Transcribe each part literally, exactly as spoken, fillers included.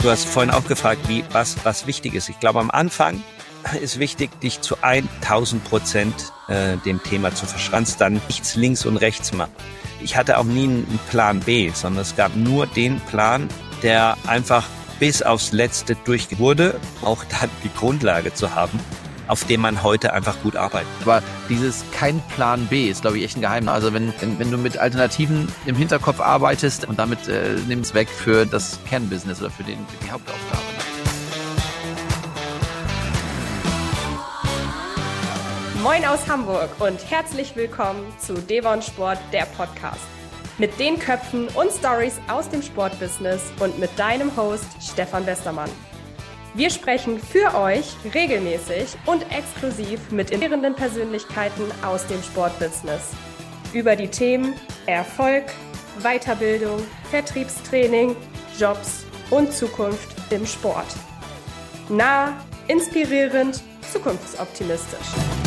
Du hast vorhin auch gefragt, wie, was, was wichtig ist. Ich glaube, am Anfang ist wichtig, dich zu tausend Prozent äh, dem Thema zu verschranzen, dann nichts links und rechts machen. Ich hatte auch nie einen Plan B, sondern es gab nur den Plan, der einfach bis aufs Letzte durchgeführt wurde, auch dann die Grundlage zu haben, auf dem man heute einfach gut arbeitet. Aber dieses kein Plan B ist, glaube ich, echt ein Geheimnis. Also wenn, wenn, wenn du mit Alternativen im Hinterkopf arbeitest und damit äh, nimm es weg für das Kernbusiness oder für, den, für die Hauptaufgabe. Moin aus Hamburg und herzlich willkommen zu Devon Sport, der Podcast. Mit den Köpfen und Stories aus dem Sportbusiness und mit deinem Host Stefan Westermann. Wir sprechen für euch regelmäßig und exklusiv mit inspirierenden Persönlichkeiten aus dem Sportbusiness über die Themen Erfolg, Weiterbildung, Vertriebstraining, Jobs und Zukunft im Sport. Nah, inspirierend, zukunftsoptimistisch.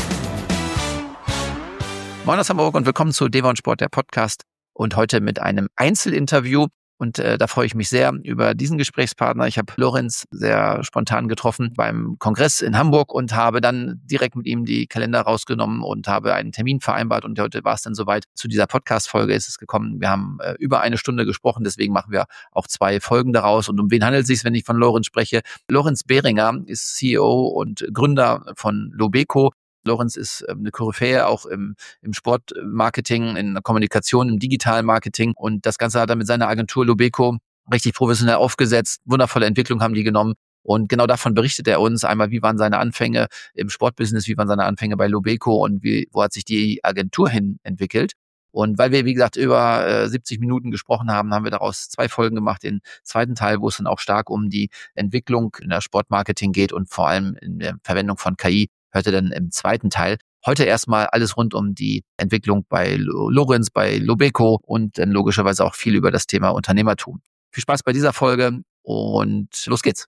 Moin aus Hamburg und willkommen zu Devon Sport, der Podcast. Und heute mit einem Einzelinterview. Und äh, da freue ich mich sehr über diesen Gesprächspartner. Ich habe Lorenz sehr spontan getroffen beim Kongress in Hamburg und habe dann direkt mit ihm die Kalender rausgenommen und habe einen Termin vereinbart. Und heute war es dann soweit. Zu dieser Podcast-Folge ist es gekommen. Wir haben äh, über eine Stunde gesprochen, deswegen machen wir auch zwei Folgen daraus. Und um wen handelt es sich, wenn ich von Lorenz spreche? Lorenz Behringer ist C E O und Gründer von Lobeco. Lorenz ist eine Koryphäe auch im, im Sportmarketing, in der Kommunikation, im digitalen Marketing. Und das Ganze hat er mit seiner Agentur Lobeco richtig professionell aufgesetzt. Wundervolle Entwicklung haben die genommen. Und genau davon berichtet er uns einmal, wie waren seine Anfänge im Sportbusiness, wie waren seine Anfänge bei Lobeco und wie, wo hat sich die Agentur hin entwickelt. Und weil wir, wie gesagt, über äh, siebzig Minuten gesprochen haben, haben wir daraus zwei Folgen gemacht. Den zweiten Teil, wo es dann auch stark um die Entwicklung in der Sportmarketing geht und vor allem in der Verwendung von K I. Hörte dann im zweiten Teil. Heute erstmal alles rund um die Entwicklung bei Lorenz, bei Lobeco und dann logischerweise auch viel über das Thema Unternehmertum. Viel Spaß bei dieser Folge und los geht's.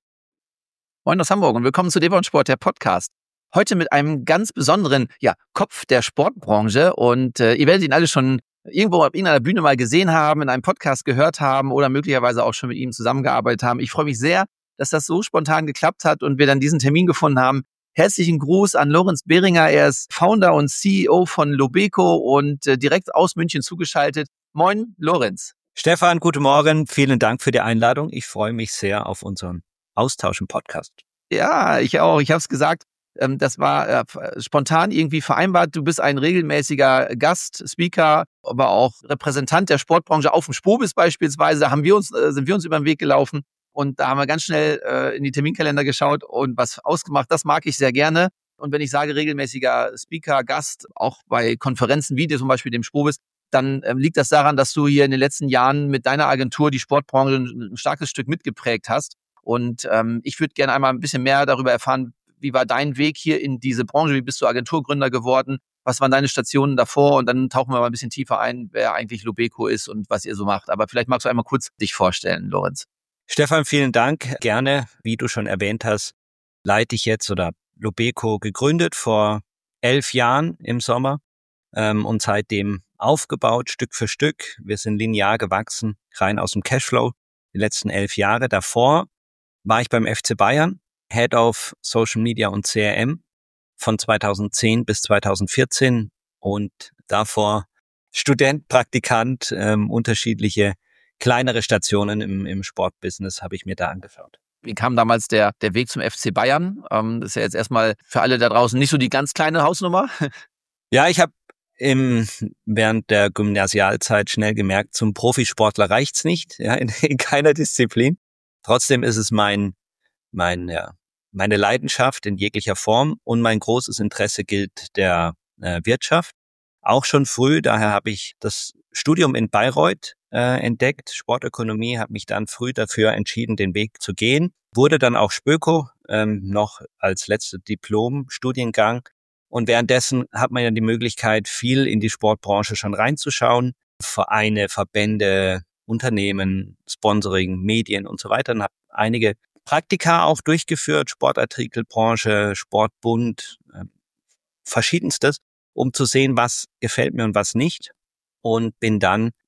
Moin aus Hamburg und willkommen zu Devon Sport, der Podcast. Heute mit einem ganz besonderen ja, Kopf der Sportbranche und äh, ihr werdet ihn alle schon irgendwo auf irgendeiner Bühne mal gesehen haben, in einem Podcast gehört haben oder möglicherweise auch schon mit ihm zusammengearbeitet haben. Ich freue mich sehr, dass das so spontan geklappt hat und wir dann diesen Termin gefunden haben. Herzlichen Gruß an Lorenz Behringer. Er ist Founder und C E O von Lobeco und äh, direkt aus München zugeschaltet. Moin, Lorenz. Stefan, guten Morgen. Vielen Dank für die Einladung. Ich freue mich sehr auf unseren Austausch im Podcast. Ja, ich auch. Ich habe es gesagt. Ähm, das war äh, spontan irgendwie vereinbart. Du bist ein regelmäßiger Gast, Speaker, aber auch Repräsentant der Sportbranche auf dem Spobis beispielsweise. Da haben wir uns, äh, sind wir uns über den Weg gelaufen. Und da haben wir ganz schnell äh, in die Terminkalender geschaut und was ausgemacht. Das mag ich sehr gerne. Und wenn ich sage regelmäßiger Speaker, Gast, auch bei Konferenzen wie zum Beispiel dem Spobis, dann ähm, liegt das daran, dass du hier in den letzten Jahren mit deiner Agentur die Sportbranche ein, ein starkes Stück mitgeprägt hast. Und ähm, ich würde gerne einmal ein bisschen mehr darüber erfahren, wie war dein Weg hier in diese Branche? Wie bist du Agenturgründer geworden? Was waren deine Stationen davor? Und dann tauchen wir mal ein bisschen tiefer ein, wer eigentlich Lobeco ist und was ihr so macht. Aber vielleicht magst du einmal kurz dich vorstellen, Lorenz. Stefan, vielen Dank. Gerne, wie du schon erwähnt hast, leite ich jetzt oder Lobeco gegründet vor elf Jahren im Sommer ähm, und seitdem aufgebaut, Stück für Stück. Wir sind linear gewachsen, rein aus dem Cashflow die letzten elf Jahre. Davor war ich beim F C Bayern, Head of Social Media und C R M von zweitausendzehn bis zweitausendvierzehn und davor Student, Praktikant, ähm, unterschiedliche kleinere Stationen im, im Sportbusiness habe ich mir da angeschaut. Wie kam damals der, der Weg zum F C Bayern? Ähm, das ist ja jetzt erstmal für alle da draußen nicht so die ganz kleine Hausnummer. Ja, ich habe im, während der Gymnasialzeit schnell gemerkt, zum Profisportler reicht's nicht, ja, in, in keiner Disziplin. Trotzdem ist es mein, mein, ja, meine Leidenschaft in jeglicher Form und mein großes Interesse gilt der äh, Wirtschaft. Auch schon früh, daher habe ich das Studium in Bayreuth äh, entdeckt, Sportökonomie, habe mich dann früh dafür entschieden, den Weg zu gehen. Wurde dann auch Spöko, ähm, noch als letzter Diplom-Studiengang. Und währenddessen hat man ja die Möglichkeit, viel in die Sportbranche schon reinzuschauen. Vereine, Verbände, Unternehmen, Sponsoring, Medien und so weiter. Und habe einige Praktika auch durchgeführt, Sportartikelbranche, Sportbund, äh, verschiedenstes, um zu sehen, was gefällt mir und was nicht. Und bin dann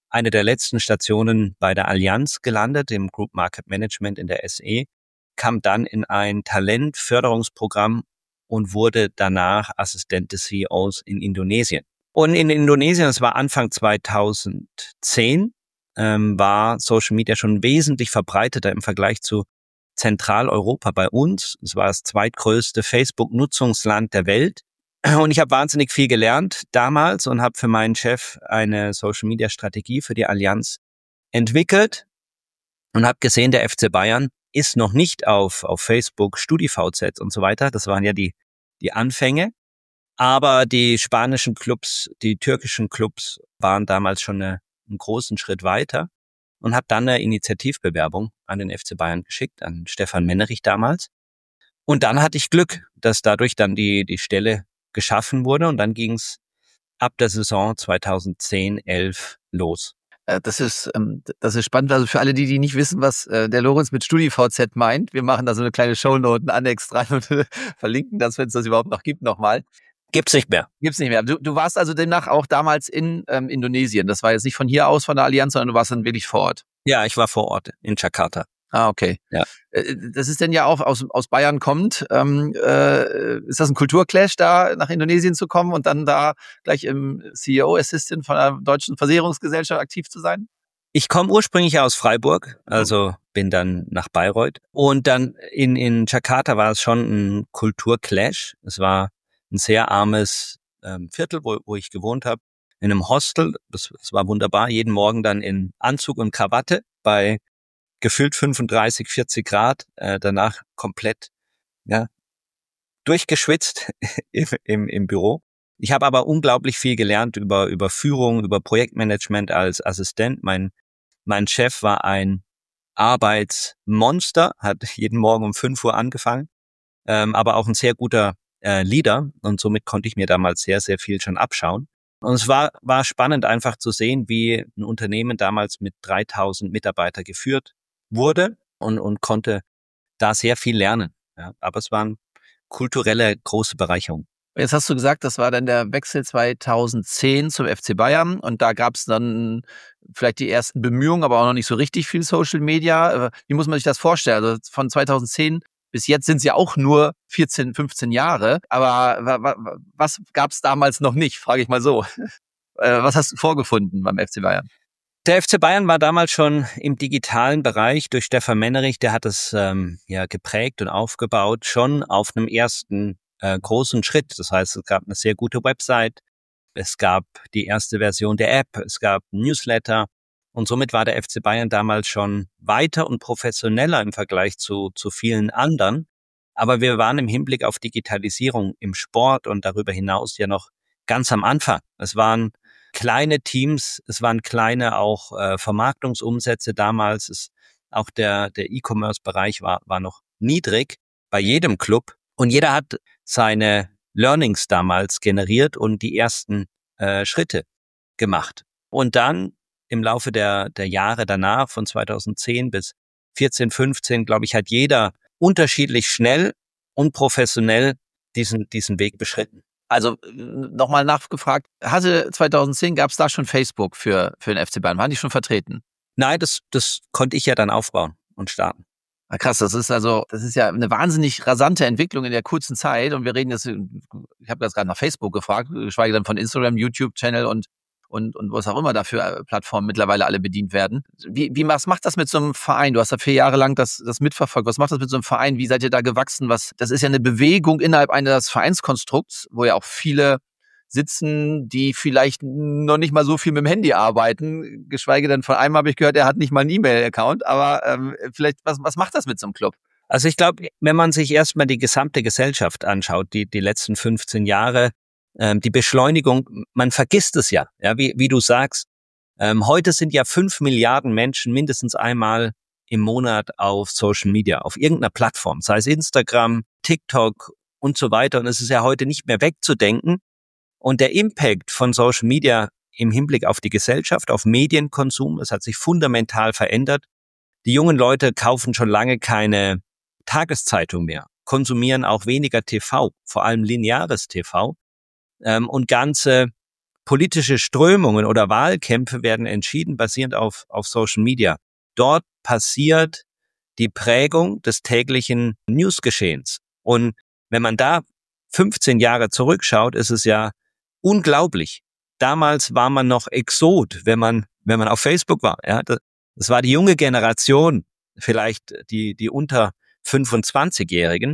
eine der letzten Stationen bei der Allianz gelandet, im Group Market Management in der S E, kam dann in ein Talentförderungsprogramm und wurde danach Assistent des C E Os in Indonesien. Und in Indonesien, das war Anfang zweitausendzehn, ähm, war Social Media schon wesentlich verbreiteter im Vergleich zu Zentraleuropa bei uns. Es war das zweitgrößte Facebook-Nutzungsland der Welt. Und ich habe wahnsinnig viel gelernt damals und habe für meinen Chef eine Social-Media-Strategie für die Allianz entwickelt und habe gesehen, der F C Bayern ist noch nicht auf auf Facebook, StudiVZ und so weiter. Das waren ja die die Anfänge. Aber die spanischen Clubs, die türkischen Clubs waren damals schon eine, einen großen Schritt weiter und habe dann eine Initiativbewerbung an den F C Bayern geschickt, an Stefan Mennerich damals. Und dann hatte ich Glück, dass dadurch dann die die Stelle geschaffen wurde und dann ging es ab der Saison zweitausendzehn elf los. Das ist, das ist spannend. Also für alle, die, die nicht wissen, was der Lorenz mit StudiVZ meint, wir machen da so eine kleine Shownote, einen Annex dran und verlinken das, wenn es das überhaupt noch gibt, nochmal. Gibt's nicht mehr. Gibt's nicht mehr. Du, du warst also demnach auch damals in ähm, Indonesien. Das war jetzt nicht von hier aus, von der Allianz, sondern du warst dann wirklich vor Ort. Ja, ich war vor Ort in Jakarta. Ah, okay. Ja. Das ist denn ja auch aus, aus Bayern kommt. Ähm, äh, ist das ein Kulturclash, da nach Indonesien zu kommen und dann da gleich im C E O-Assistant von einer deutschen Versicherungsgesellschaft aktiv zu sein? Ich komme ursprünglich aus Freiburg, also bin dann nach Bayreuth. Und dann in, in Jakarta war es schon ein Kulturclash. Es war ein sehr armes ähm, Viertel, wo, wo ich gewohnt habe, in einem Hostel. Das, das war wunderbar. Jeden Morgen dann in Anzug und Krawatte bei gefühlt fünfunddreißig, vierzig Grad, äh, danach komplett ja durchgeschwitzt im, im, im Büro. Ich habe aber unglaublich viel gelernt über über Führung, über Projektmanagement als Assistent. Mein mein Chef war ein Arbeitsmonster, hat jeden Morgen um fünf Uhr angefangen, ähm, aber auch ein sehr guter äh, Leader und somit konnte ich mir damals sehr, sehr viel schon abschauen. Und es war war spannend einfach zu sehen, wie ein Unternehmen damals mit dreitausend Mitarbeitern geführt wurde und, und konnte da sehr viel lernen. Ja, aber es waren kulturelle große Bereicherungen. Jetzt hast du gesagt, das war dann der Wechsel zweitausendzehn zum F C Bayern und da gab es dann vielleicht die ersten Bemühungen, aber auch noch nicht so richtig viel Social Media. Wie muss man sich das vorstellen? Also von zweitausendzehn bis jetzt sind es ja auch nur vierzehn, fünfzehn Jahre, aber was gab es damals noch nicht, frage ich mal so. Was hast du vorgefunden beim F C Bayern? Der F C Bayern war damals schon im digitalen Bereich durch Stefan Mennerich, der hat es ähm, ja geprägt und aufgebaut, schon auf einem ersten äh, großen Schritt. Das heißt, es gab eine sehr gute Website, es gab die erste Version der App, es gab Newsletter und somit war der F C Bayern damals schon weiter und professioneller im Vergleich zu zu vielen anderen. Aber wir waren im Hinblick auf Digitalisierung im Sport und darüber hinaus ja noch ganz am Anfang. Es waren kleine Teams, es waren kleine auch äh, Vermarktungsumsätze damals. Es, auch der der E-Commerce-Bereich war war noch niedrig bei jedem Club und jeder hat seine Learnings damals generiert und die ersten äh, Schritte gemacht. Und dann im Laufe der der Jahre danach, von zweitausendzehn bis vierzehn, fünfzehn, glaube ich, hat jeder unterschiedlich schnell und professionell diesen diesen Weg beschritten. Also nochmal nachgefragt, hatte zweitausendzehn, gab es da schon Facebook für für den F C Bayern? Waren die schon vertreten? Nein, das das konnte ich ja dann aufbauen und starten. Ah, krass, das ist also, das ist ja eine wahnsinnig rasante Entwicklung in der kurzen Zeit und wir reden jetzt, ich habe das gerade nach Facebook gefragt, geschweige denn von Instagram, YouTube-Channel und und und was auch immer da für Plattformen mittlerweile alle bedient werden. Wie wie was macht das mit so einem Verein? Du hast da vier Jahre lang das das mitverfolgt. Was macht das mit so einem Verein? Wie seid ihr da gewachsen? Was das ist ja eine Bewegung innerhalb eines Vereinskonstrukts, wo ja auch viele sitzen, die vielleicht noch nicht mal so viel mit dem Handy arbeiten. Geschweige denn von einem habe ich gehört, er hat nicht mal einen E-Mail-Account. Aber ähm, vielleicht was was macht das mit so einem Club? Also ich glaube, wenn man sich erstmal die gesamte Gesellschaft anschaut, die die letzten fünfzehn Jahre, ähm, die Beschleunigung, man vergisst es ja, ja, wie wie du sagst. Ähm, heute sind ja fünf Milliarden Menschen mindestens einmal im Monat auf Social Media, auf irgendeiner Plattform, sei es Instagram, TikTok und so weiter. Und es ist ja heute nicht mehr wegzudenken. Und der Impact von Social Media im Hinblick auf die Gesellschaft, auf Medienkonsum, es hat sich fundamental verändert. Die jungen Leute kaufen schon lange keine Tageszeitung mehr, konsumieren auch weniger T V, vor allem lineares T V. Ähm, und ganze politische Strömungen oder Wahlkämpfe werden entschieden basierend auf, auf Social Media. Dort passiert die Prägung des täglichen Newsgeschehens. Und wenn man da fünfzehn Jahre zurückschaut, ist es ja unglaublich. Damals war man noch Exot, wenn man, wenn man auf Facebook war. Ja, das, das war die junge Generation, vielleicht die, die unter fünfundzwanzigjährigen.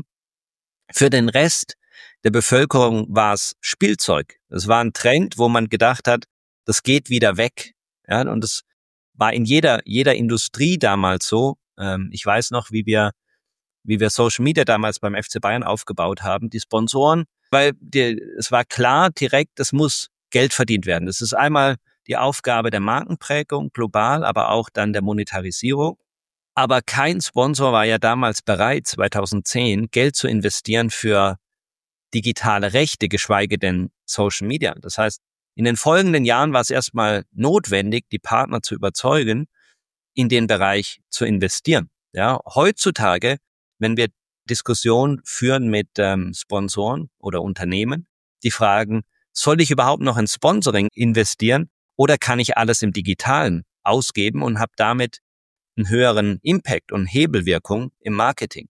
Für den Rest der Bevölkerung war es Spielzeug. Es war ein Trend, wo man gedacht hat, das geht wieder weg. Ja, und das war in jeder, jeder Industrie damals so. Ähm, ich weiß noch, wie wir, wie wir Social Media damals beim F C Bayern aufgebaut haben. Die Sponsoren, weil die, es war klar direkt, es muss Geld verdient werden. Das ist einmal die Aufgabe der Markenprägung global, aber auch dann der Monetarisierung. Aber kein Sponsor war ja damals bereit, zweitausendzehn Geld zu investieren für digitale Rechte, geschweige denn Social Media. Das heißt, in den folgenden Jahren war es erstmal notwendig, die Partner zu überzeugen, in den Bereich zu investieren. Ja, heutzutage, wenn wir Diskussionen führen mit ähm, Sponsoren oder Unternehmen, die fragen, soll ich überhaupt noch in Sponsoring investieren oder kann ich alles im Digitalen ausgeben und habe damit einen höheren Impact und Hebelwirkung im Marketing?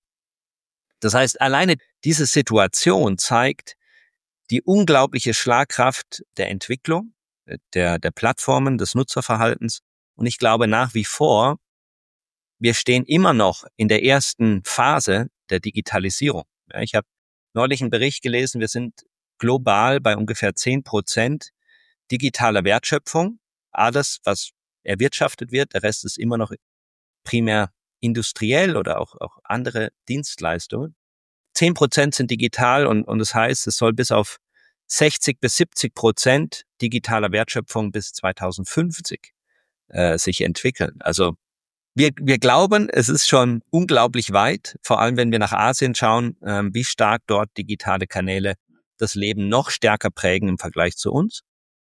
Das heißt, alleine diese Situation zeigt die unglaubliche Schlagkraft der Entwicklung, der, der Plattformen, des Nutzerverhaltens. Und ich glaube nach wie vor, wir stehen immer noch in der ersten Phase der Digitalisierung. Ja, ich habe neulich einen Bericht gelesen, wir sind global bei ungefähr zehn Prozent digitaler Wertschöpfung. Alles, was erwirtschaftet wird, der Rest ist immer noch primär industriell oder auch, auch andere Dienstleistungen. zehn Prozent sind digital und, und das heißt, es soll bis auf sechzig bis siebzig Prozent digitaler Wertschöpfung bis zweitausendfünfzig äh, sich entwickeln. Also wir, wir glauben, es ist schon unglaublich weit, vor allem wenn wir nach Asien schauen, äh, wie stark dort digitale Kanäle das Leben noch stärker prägen im Vergleich zu uns.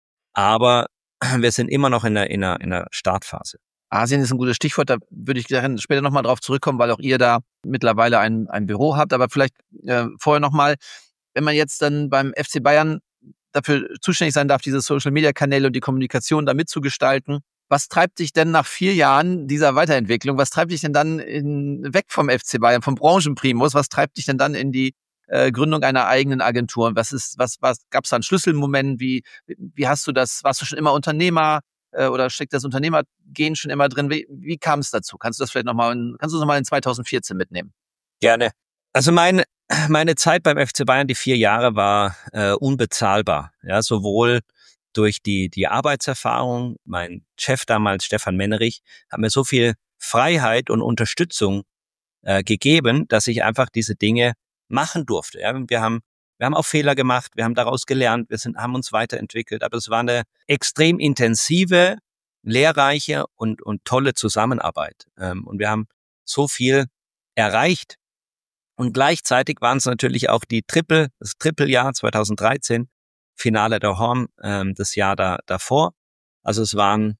Aber wir sind immer noch in der, in der, in der Startphase. Asien ist ein gutes Stichwort, da würde ich gerne später nochmal drauf zurückkommen, weil auch ihr da mittlerweile ein, ein Büro habt. Aber vielleicht äh, vorher nochmal, wenn man jetzt dann beim F C Bayern dafür zuständig sein darf, diese Social-Media-Kanäle und die Kommunikation da mitzugestalten, was treibt dich denn nach vier Jahren dieser Weiterentwicklung, was treibt dich denn dann in, weg vom F C Bayern, vom Branchenprimus, was treibt dich denn dann in die äh, Gründung einer eigenen Agentur? Und was ist, was, was gab es da einen Schlüsselmoment? Wie, wie hast du das, warst du schon immer Unternehmer? Oder steckt das Unternehmergehen schon immer drin? Wie, wie kam es dazu? Kannst du das vielleicht nochmal, kannst du es nochmal in zweitausendvierzehn mitnehmen? Gerne. Also mein, meine Zeit beim F C Bayern, die vier Jahre, war äh, unbezahlbar. Ja, sowohl durch die, die Arbeitserfahrung. Mein Chef damals, Stefan Mennerich, hat mir so viel Freiheit und Unterstützung äh, gegeben, dass ich einfach diese Dinge machen durfte. Ja, wir haben Wir haben auch Fehler gemacht, wir haben daraus gelernt, wir sind, haben uns weiterentwickelt, aber es war eine extrem intensive, lehrreiche und, und tolle Zusammenarbeit. Ähm, und wir haben so viel erreicht. Und gleichzeitig waren es natürlich auch die Triple, das Triple-Jahr zweitausenddreizehn, Finale der Horn, ähm, das Jahr da, davor. Also es waren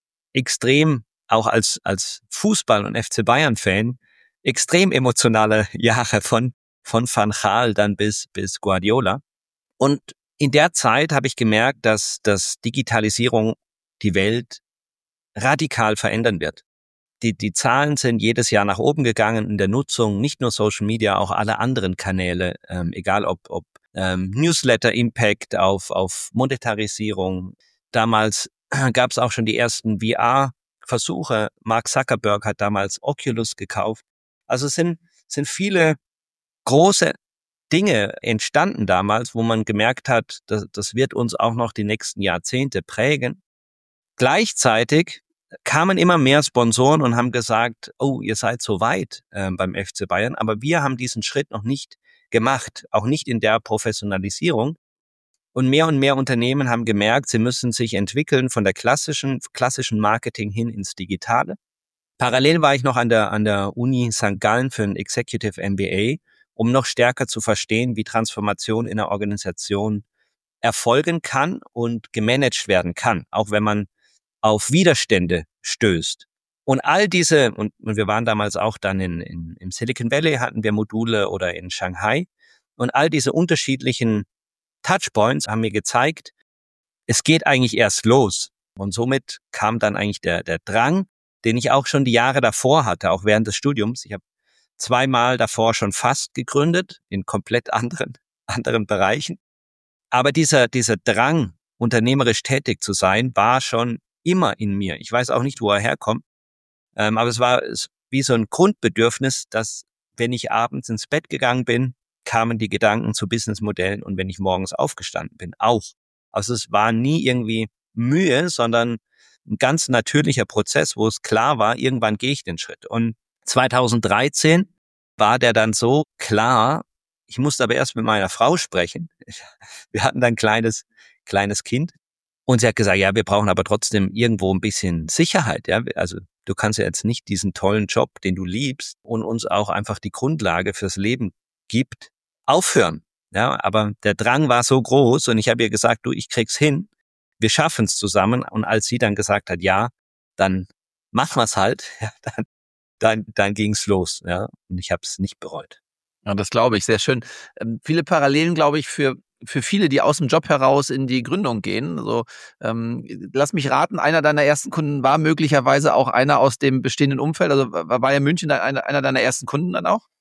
extrem, auch als, als Fußball- und F C Bayern-Fan, extrem emotionale Jahre von von Van Gaal dann bis bis Guardiola. Und in der Zeit habe ich gemerkt, dass dass Digitalisierung die Welt radikal verändern wird. Die die Zahlen sind jedes Jahr nach oben gegangen in der Nutzung, nicht nur Social Media, auch alle anderen Kanäle, ähm, egal ob ob ähm, Newsletter Impact auf auf Monetarisierung. Damals gab es auch schon die ersten V R-Versuche. Mark Zuckerberg hat damals Oculus gekauft. Also es sind sind viele große Dinge entstanden damals, wo man gemerkt hat, das, das wird uns auch noch die nächsten Jahrzehnte prägen. Gleichzeitig kamen immer mehr Sponsoren und haben gesagt, oh, ihr seid so weit äh, beim F C Bayern, aber wir haben diesen Schritt noch nicht gemacht, auch nicht in der Professionalisierung. Und mehr und mehr Unternehmen haben gemerkt, sie müssen sich entwickeln von der klassischen, klassischen Marketing hin ins Digitale. Parallel war ich noch an der, an der Uni Sankt Gallen für ein Executive M B A, um noch stärker zu verstehen, wie Transformation in einer Organisation erfolgen kann und gemanagt werden kann, auch wenn man auf Widerstände stößt. Und all diese, und, und wir waren damals auch dann in, in, im Silicon Valley, hatten wir Module oder in Shanghai, und all diese unterschiedlichen Touchpoints haben mir gezeigt, es geht eigentlich erst los. Und somit kam dann eigentlich der, der Drang, den ich auch schon die Jahre davor hatte, auch während des Studiums. Ich habe zweimal davor schon fast gegründet, in komplett anderen, anderen Bereichen. Aber dieser, dieser Drang, unternehmerisch tätig zu sein, war schon immer in mir. Ich weiß auch nicht, wo er herkommt. Ähm, aber es war wie so ein Grundbedürfnis, dass, wenn ich abends ins Bett gegangen bin, kamen die Gedanken zu Businessmodellen und wenn ich morgens aufgestanden bin, auch. Also es war nie irgendwie Mühe, sondern ein ganz natürlicher Prozess, wo es klar war, irgendwann gehe ich den Schritt. Und zweitausenddreizehn war der dann so klar, ich musste aber erst mit meiner Frau sprechen. Wir hatten dann ein kleines, kleines Kind und sie hat gesagt, ja, wir brauchen aber trotzdem irgendwo ein bisschen Sicherheit. Ja, also du kannst ja jetzt nicht diesen tollen Job, den du liebst und uns auch einfach die Grundlage fürs Leben gibt, aufhören. Ja, aber der Drang war so groß und ich habe ihr gesagt, du, ich krieg's hin, wir schaffen es zusammen. Und als sie dann gesagt hat, ja, dann machen wir's halt, ja, dann, dann, dann ging's los. Ja, und ich habe es nicht bereut. Ja, das glaube ich, sehr schön. Ähm, viele Parallelen, glaube ich, für für viele, die aus dem Job heraus in die Gründung gehen. So, ähm, lass mich raten, einer deiner ersten Kunden war möglicherweise auch einer aus dem bestehenden Umfeld. Also war Bayern München einer, einer deiner ersten Kunden dann auch?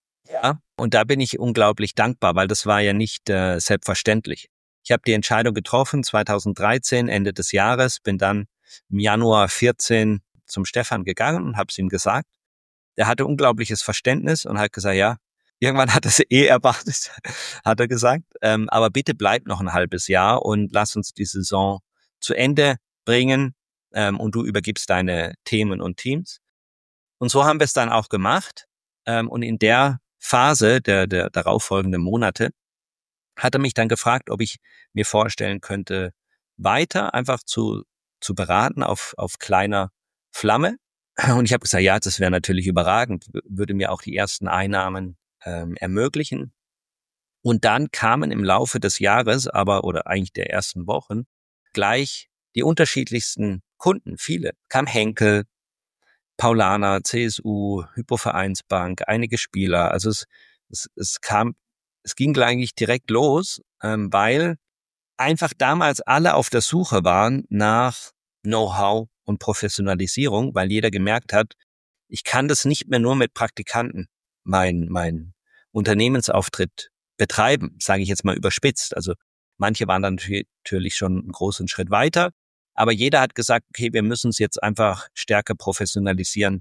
Ja, und da bin ich unglaublich dankbar, weil das war ja nicht äh, selbstverständlich. Ich habe die Entscheidung getroffen, zweitausenddreizehn, Ende des Jahres, bin dann im Januar vierzehn zum Stefan gegangen und habe es ihm gesagt. Er hatte unglaubliches Verständnis und hat gesagt, ja, irgendwann hat er es eh erwartet, hat er gesagt, ähm, aber bitte bleib noch ein halbes Jahr und lass uns die Saison zu Ende bringen ähm, und du übergibst deine Themen und Teams. Und so haben wir es dann auch gemacht ähm, und in der Phase der, der darauffolgenden Monate hat er mich dann gefragt, ob ich mir vorstellen könnte, weiter einfach zu zu beraten auf auf kleiner Flamme. Und ich habe gesagt, ja, das wäre natürlich überragend, würde mir auch die ersten Einnahmen ähm, ermöglichen. Und dann kamen im Laufe des Jahres, aber oder eigentlich der ersten Wochen, gleich die unterschiedlichsten Kunden, viele. Kam Henkel, Paulaner, C S U, Hypovereinsbank, einige Spieler. Also es, es, es kam, es ging eigentlich direkt los, ähm, weil einfach damals alle auf der Suche waren nach Know-how und Professionalisierung, weil jeder gemerkt hat, ich kann das nicht mehr nur mit Praktikanten, mein, mein Unternehmensauftritt betreiben, sage ich jetzt mal überspitzt. Also manche waren dann natürlich schon einen großen Schritt weiter, aber jeder hat gesagt, okay, wir müssen es jetzt einfach stärker professionalisieren.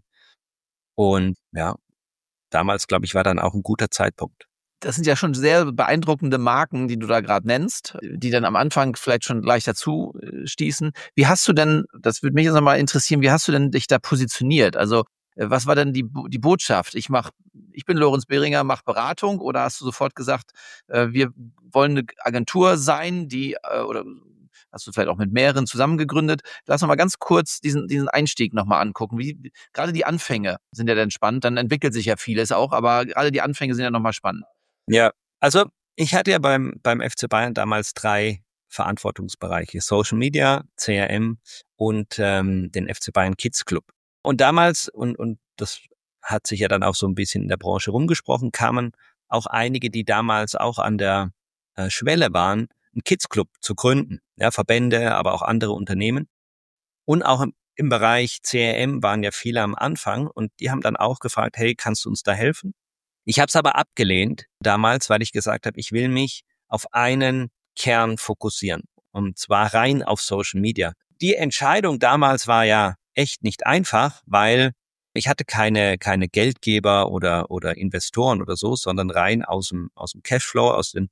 Und ja, damals, glaube ich, war dann auch ein guter Zeitpunkt. Das sind ja schon sehr beeindruckende Marken, die du da gerade nennst, die dann am Anfang vielleicht schon gleich dazu stießen. Wie hast du denn, das würde mich jetzt nochmal interessieren, wie hast du denn dich da positioniert? Also was war denn die die Botschaft? Ich mach, ich bin Lorenz Behringer, mache Beratung, oder hast du sofort gesagt, wir wollen eine Agentur sein, die, oder hast du vielleicht auch mit mehreren zusammengegründet? Lass uns mal ganz kurz diesen diesen Einstieg nochmal angucken. Wie gerade die Anfänge sind ja dann spannend, dann entwickelt sich ja vieles auch, aber gerade die Anfänge sind ja nochmal spannend. Ja, also ich hatte ja beim beim F C Bayern damals drei Verantwortungsbereiche: Social Media, C R M und ähm, den F C Bayern Kids Club. Und damals, und und das hat sich ja dann auch so ein bisschen in der Branche rumgesprochen, kamen auch einige, die damals auch an der äh, Schwelle waren, einen Kids Club zu gründen. Ja, Verbände, aber auch andere Unternehmen. Und auch im, im Bereich C R M waren ja viele am Anfang und die haben dann auch gefragt, hey, kannst du uns da helfen? Ich habe es aber abgelehnt damals, weil ich gesagt habe, ich will mich auf einen Kern fokussieren, und zwar rein auf Social Media. Die Entscheidung damals war ja echt nicht einfach, weil ich hatte keine keine Geldgeber oder oder Investoren oder so, sondern rein aus dem aus dem Cashflow, aus den,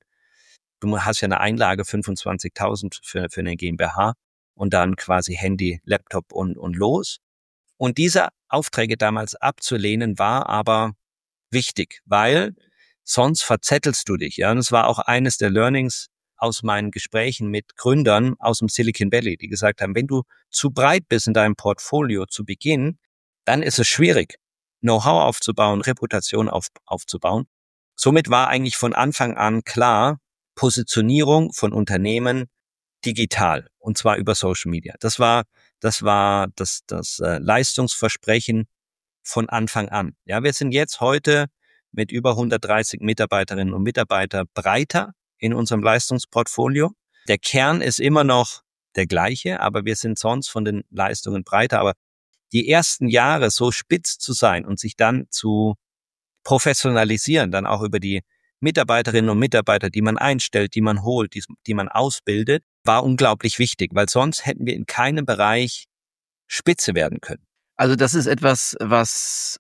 du hast ja eine Einlage fünfundzwanzigtausend für für eine GmbH und dann quasi Handy, Laptop und und los. Und diese Aufträge damals abzulehnen war aber wichtig, weil sonst verzettelst du dich. Ja, und es war auch eines der Learnings aus meinen Gesprächen mit Gründern aus dem Silicon Valley, die gesagt haben, wenn du zu breit bist in deinem Portfolio zu Beginn, dann ist es schwierig, Know-how aufzubauen, Reputation auf, aufzubauen. Somit war eigentlich von Anfang an klar, Positionierung von Unternehmen digital, und zwar über Social Media. Das war das war das das äh, Leistungsversprechen von Anfang an. Ja, wir sind jetzt heute mit über hundertdreißig Mitarbeiterinnen und Mitarbeitern breiter in unserem Leistungsportfolio. Der Kern ist immer noch der gleiche, aber wir sind sonst von den Leistungen breiter. Aber die ersten Jahre so spitz zu sein und sich dann zu professionalisieren, dann auch über die Mitarbeiterinnen und Mitarbeiter, die man einstellt, die man holt, die, die man ausbildet, war unglaublich wichtig, weil sonst hätten wir in keinem Bereich Spitze werden können. Also das ist etwas, was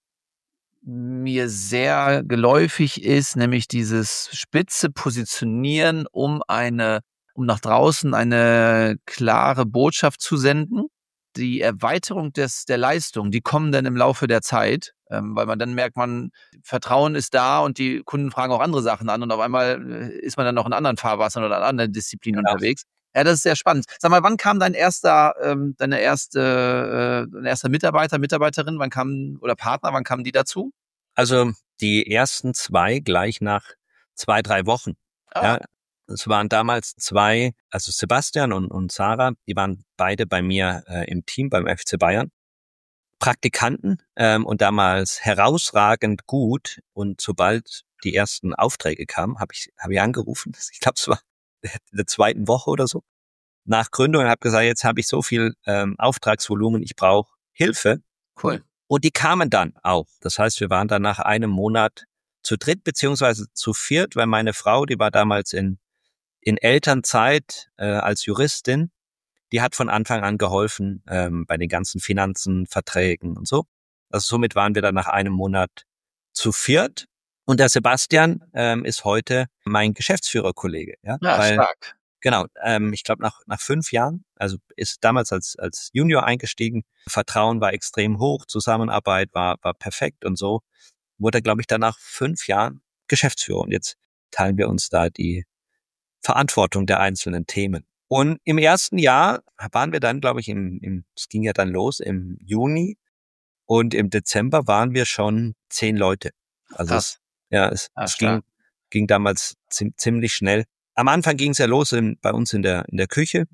mir sehr geläufig ist, nämlich dieses spitze Positionieren, um eine, um nach draußen eine klare Botschaft zu senden. Die Erweiterung des, der Leistung, die kommen dann im Laufe der Zeit, ähm, weil man dann merkt, man, Vertrauen ist da und die Kunden fragen auch andere Sachen an und auf einmal ist man dann noch in anderen Fahrwassern oder in anderen Disziplinen Genau. unterwegs. Ja, das ist sehr spannend. Sag mal, wann kam dein erster, ähm, deine erste, äh, dein erster Mitarbeiter, Mitarbeiterin, wann kam, oder Partner, wann kamen die dazu? Also die ersten zwei gleich nach zwei, drei Wochen. Ah. Ja, es waren damals zwei, also Sebastian und, und Sarah, die waren beide bei mir äh, im Team beim F C Bayern. Praktikanten ähm, und damals herausragend gut. Und sobald die ersten Aufträge kamen, habe ich, hab ich angerufen. Ich glaube, es war in der zweiten Woche oder so. Nach Gründung und habe gesagt, jetzt habe ich so viel ähm, Auftragsvolumen, ich brauche Hilfe. Cool. Und die kamen dann auch. Das heißt, wir waren dann nach einem Monat zu dritt beziehungsweise zu viert, weil meine Frau, die war damals in in Elternzeit äh, als Juristin, die hat von Anfang an geholfen ähm, bei den ganzen Finanzen, Verträgen und so. Also somit waren wir dann nach einem Monat zu viert. Und der Sebastian ähm, ist heute mein Geschäftsführerkollege. Ja, Ja, weil, stark. Genau, ähm, ich glaube nach nach fünf Jahren, also ist damals als als Junior eingestiegen. Vertrauen war extrem hoch, Zusammenarbeit war war perfekt und so wurde er, glaube ich, dann nach fünf Jahren Geschäftsführer. Und jetzt teilen wir uns da die Verantwortung der einzelnen Themen. Und im ersten Jahr waren wir dann, glaube ich, im, im, es ging ja dann los im Juni und im Dezember waren wir schon zehn Leute. Also es, ja, es, Ah, es ging, ging damals ziem, ziemlich schnell. Am Anfang ging es ja los in, bei uns in der in der Küche,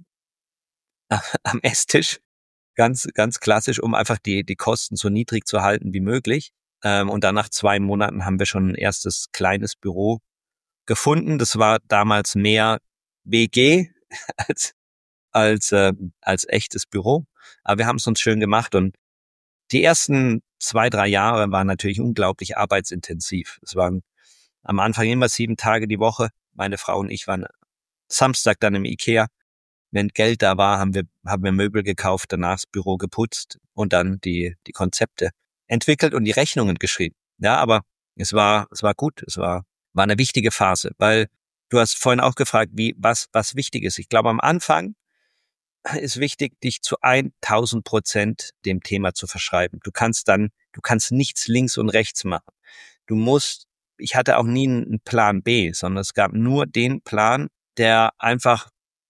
am Esstisch, ganz ganz klassisch, um einfach die die Kosten so niedrig zu halten wie möglich. Ähm, und dann nach zwei Monaten haben wir schon ein erstes kleines Büro gefunden. Das war damals mehr W G als als äh, als echtes Büro. Aber wir haben es uns schön gemacht und die ersten zwei, drei Jahre waren natürlich unglaublich arbeitsintensiv. Es waren am Anfang immer sieben Tage die Woche. Meine Frau und ich waren Samstag dann im Ikea. Wenn Geld da war, haben wir haben wir Möbel gekauft, danach das Büro geputzt und dann die die Konzepte entwickelt und die Rechnungen geschrieben. Ja, aber es war es war gut. Es war war eine wichtige Phase, weil du hast vorhin auch gefragt, wie was was wichtig ist. Ich glaube, am Anfang ist wichtig, dich zu tausend Prozent dem Thema zu verschreiben. Du kannst dann, du kannst nichts links und rechts machen. Du musst, ich hatte auch nie einen Plan B, sondern es gab nur den Plan, der einfach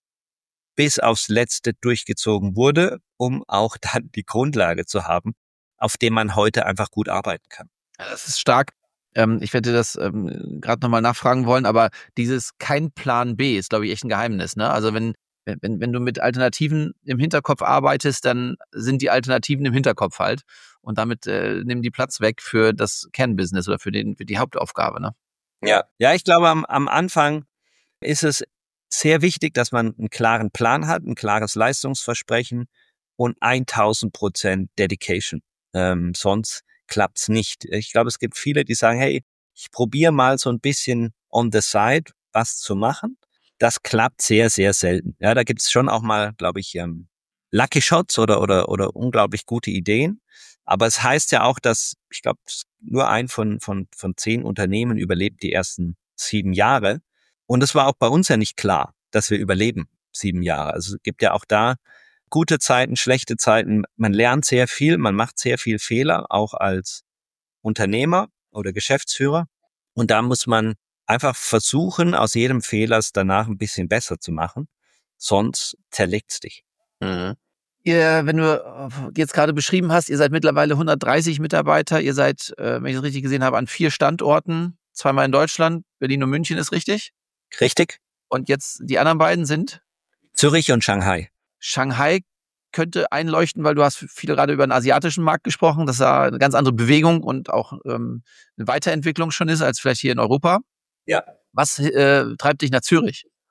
bis aufs Letzte durchgezogen wurde, um auch dann die Grundlage zu haben, auf dem man heute einfach gut arbeiten kann. Ja, das ist stark. Ähm, ich werde das ähm, gerade nochmal nachfragen wollen, aber dieses kein Plan B ist, glaube ich, echt ein Geheimnis. Ne? Also wenn Wenn, wenn du mit Alternativen im Hinterkopf arbeitest, dann sind die Alternativen im Hinterkopf halt. Und damit äh, nehmen die Platz weg für das Kernbusiness oder für, den, für die Hauptaufgabe. Ne? Ja, ja, ich glaube, am, am Anfang ist es sehr wichtig, dass man einen klaren Plan hat, ein klares Leistungsversprechen und tausend Prozent Dedication. Ähm, sonst klappt's nicht. Ich glaube, es gibt viele, die sagen, hey, ich probiere mal so ein bisschen on the side was zu machen. Das klappt sehr, sehr selten. Ja, da gibt's schon auch mal, glaube ich, ähm, Lucky Shots oder oder oder unglaublich gute Ideen. Aber es heißt ja auch, dass ich glaube, nur ein von von von zehn Unternehmen überlebt die ersten sieben Jahre. Und es war auch bei uns ja nicht klar, dass wir überleben sieben Jahre. Also es gibt ja auch da gute Zeiten, schlechte Zeiten. Man lernt sehr viel, man macht sehr viel Fehler, auch als Unternehmer oder Geschäftsführer. Und da muss man einfach versuchen, aus jedem Fehler es danach ein bisschen besser zu machen. Sonst zerlegt's dich. Mhm. Ihr, wenn du jetzt gerade beschrieben hast, ihr seid mittlerweile hundertdreißig Mitarbeiter. Ihr seid, äh, wenn ich das richtig gesehen habe, an vier Standorten. Zweimal in Deutschland, Berlin und München, ist richtig? Richtig? Und jetzt die anderen beiden sind? Zürich und Shanghai. Shanghai könnte einleuchten, weil du hast viel gerade über den asiatischen Markt gesprochen, dass da eine ganz andere Bewegung und auch ähm, eine Weiterentwicklung schon ist, als vielleicht hier in Europa. Ja. Was äh, treibt dich nach Zürich?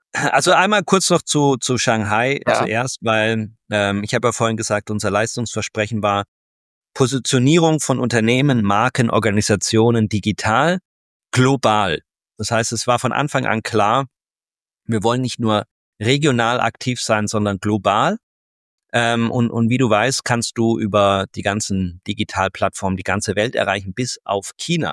Also einmal kurz noch zu, zu Shanghai Ja. zuerst, weil ähm, ich habe ja vorhin gesagt, unser Leistungsversprechen war Positionierung von Unternehmen, Marken, Organisationen digital, global. Das heißt, es war von Anfang an klar, wir wollen nicht nur regional aktiv sein, sondern global. Ähm, und, und wie du weißt, kannst du über die ganzen Digitalplattformen die ganze Welt erreichen, bis auf China.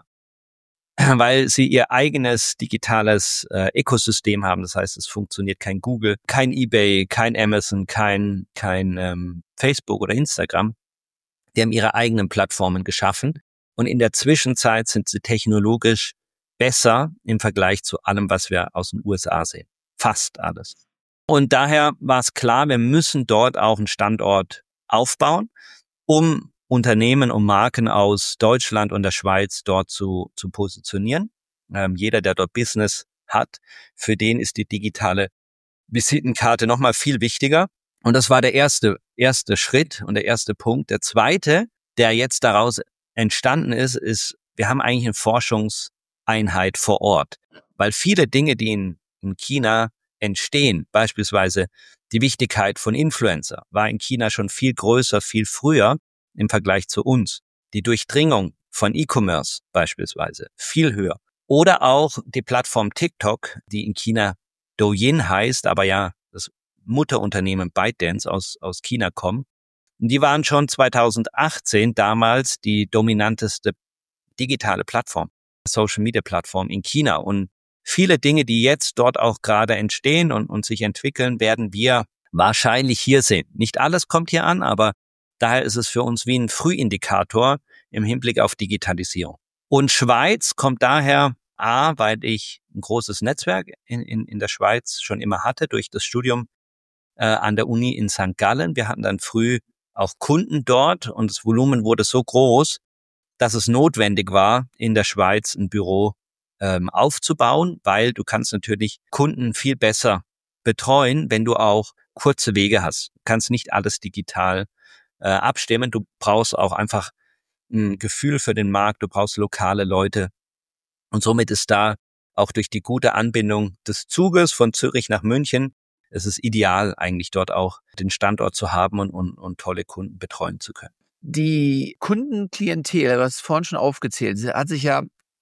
Weil sie ihr eigenes digitales äh, Ökosystem haben. Das heißt, es funktioniert kein Google, kein eBay, kein Amazon, kein kein ähm, Facebook oder Instagram. Die haben ihre eigenen Plattformen geschaffen. Und in der Zwischenzeit sind sie technologisch besser im Vergleich zu allem, was wir aus den U S A sehen. Fast alles. Und daher war es klar, wir müssen dort auch einen Standort aufbauen, um Unternehmen und Marken aus Deutschland und der Schweiz dort zu, zu positionieren. Ähm, jeder, der dort Business hat, für den ist die digitale Visitenkarte nochmal viel wichtiger. Und das war der erste, erste Schritt und der erste Punkt. Der zweite, der jetzt daraus entstanden ist, ist, wir haben eigentlich eine Forschungseinheit vor Ort. Weil viele Dinge, die in, in China entstehen, beispielsweise die Wichtigkeit von Influencer, war in China schon viel größer, viel früher im Vergleich zu uns. Die Durchdringung von E-Commerce beispielsweise viel höher. Oder auch die Plattform TikTok, die in China Douyin heißt, aber ja das Mutterunternehmen ByteDance aus, aus China kommt. Und die waren schon zweitausendachtzehn damals die dominanteste digitale Plattform, Social-Media-Plattform in China. Und viele Dinge, die jetzt dort auch gerade entstehen und, und sich entwickeln, werden wir wahrscheinlich hier sehen. Nicht alles kommt hier an, aber daher ist es für uns wie ein Frühindikator im Hinblick auf Digitalisierung. Und Schweiz kommt daher, A, weil ich ein großes Netzwerk in, in, in der Schweiz schon immer hatte, durch das Studium äh, an der Uni in Sankt Gallen. Wir hatten dann früh auch Kunden dort und das Volumen wurde so groß, dass es notwendig war, in der Schweiz ein Büro ähm, aufzubauen, weil du kannst natürlich Kunden viel besser betreuen, wenn du auch kurze Wege hast. Du kannst nicht alles digital äh, abstimmen. Du brauchst auch einfach ein Gefühl für den Markt. Du brauchst lokale Leute. Und somit ist da auch durch die gute Anbindung des Zuges von Zürich nach München, es ist ideal, eigentlich dort auch den Standort zu haben und, und, und tolle Kunden betreuen zu können. Die Kundenklientel, du hast es vorhin schon aufgezählt, sie hat sich ja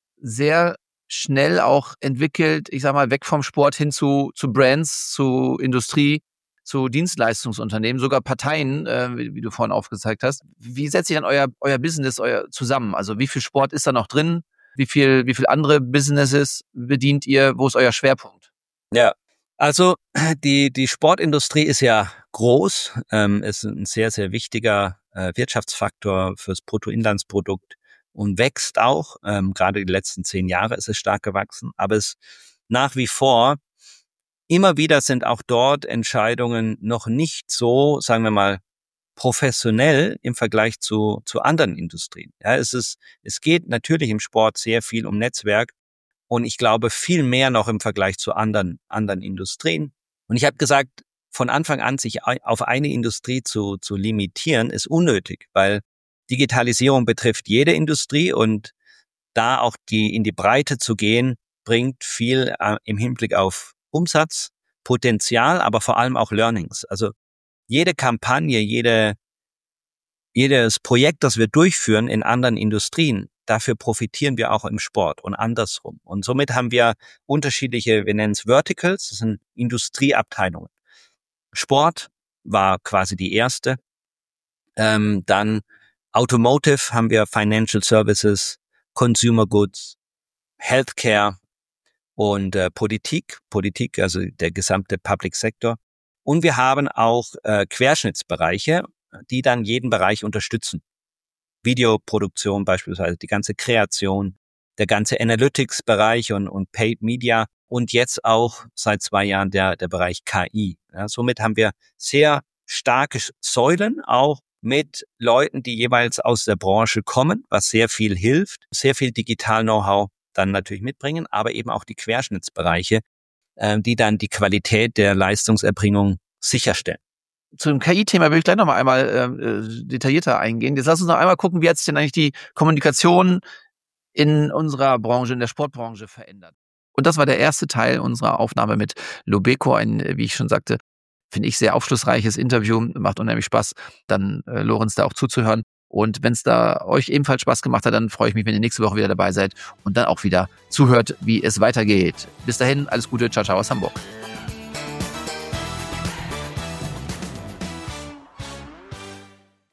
sehr schnell auch entwickelt, ich sag mal, weg vom Sport hin zu, zu Brands, zu Industrie, zu Dienstleistungsunternehmen, sogar Parteien, äh, wie, wie du vorhin aufgezeigt hast. Wie setzt sich dann euer, euer Business euer zusammen? Also wie viel Sport ist da noch drin? Wie viel, wie viel andere Businesses bedient ihr? Wo ist euer Schwerpunkt? Ja, also die, die Sportindustrie ist ja groß, ähm, ist ein sehr, sehr wichtiger äh, Wirtschaftsfaktor fürs Bruttoinlandsprodukt und wächst auch. Ähm, gerade die letzten zehn Jahre ist es stark gewachsen, aber es nach wie vor immer wieder sind auch dort Entscheidungen noch nicht so, sagen wir mal, professionell im Vergleich zu, zu anderen Industrien. Ja, es ist, es geht natürlich im Sport sehr viel um Netzwerk und ich glaube viel mehr noch im Vergleich zu anderen, anderen Industrien. Und ich habe gesagt, von Anfang an sich auf eine Industrie zu, zu limitieren, ist unnötig, weil Digitalisierung betrifft jede Industrie und da auch die, in die Breite zu gehen, bringt viel äh, im Hinblick auf Umsatz, Potenzial, aber vor allem auch Learnings. Also jede Kampagne, jede, jedes Projekt, das wir durchführen in anderen Industrien, dafür profitieren wir auch im Sport und andersrum. Und somit haben wir unterschiedliche, wir nennen es Verticals, das sind Industrieabteilungen. Sport war quasi die erste. Ähm, dann Automotive haben wir Financial Services, Consumer Goods, Healthcare und äh, Politik, Politik, also der gesamte Public Sector. Und wir haben auch äh, Querschnittsbereiche, die dann jeden Bereich unterstützen. Videoproduktion beispielsweise, die ganze Kreation, der ganze Analytics-Bereich und, und Paid Media und jetzt auch seit zwei Jahren der, der Bereich K I. Ja, somit haben wir sehr starke Säulen, auch mit Leuten, die jeweils aus der Branche kommen, was sehr viel hilft, sehr viel Digital-Know-how dann natürlich mitbringen, aber eben auch die Querschnittsbereiche, äh, die dann die Qualität der Leistungserbringung sicherstellen. Zum K I-Thema will ich gleich noch mal einmal äh, detaillierter eingehen. Jetzt lass uns noch einmal gucken, wie hat sich denn eigentlich die Kommunikation in unserer Branche, in der Sportbranche verändert? Und das war der erste Teil unserer Aufnahme mit Lobeko, ein, wie ich schon sagte, finde ich, sehr aufschlussreiches Interview. Macht unheimlich Spaß, dann äh, Lorenz da auch zuzuhören. Und wenn es da euch ebenfalls Spaß gemacht hat, dann freue ich mich, wenn ihr nächste Woche wieder dabei seid und dann auch wieder zuhört, wie es weitergeht. Bis dahin, alles Gute, ciao, ciao aus Hamburg.